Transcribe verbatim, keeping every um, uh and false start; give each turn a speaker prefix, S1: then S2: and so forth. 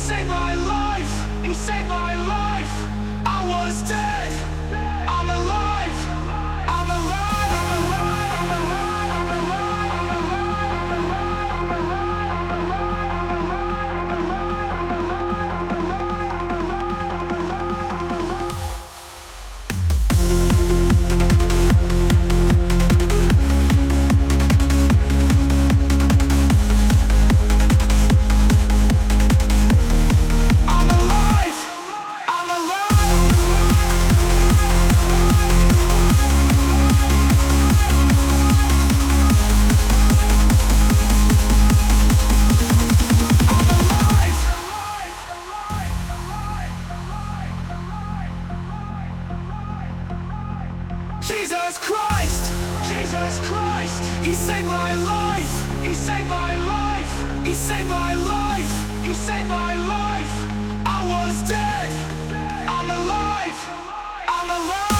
S1: saved my life. He saved my life. I was dead. I'm alive. I'm alive. I'm alive. I'm alive. I'm alive. I'm alive. I'm Jesus Christ, Jesus Christ, He saved my life, He saved my life, He saved my life, He saved my life. I was dead, I'm alive, I'm alive.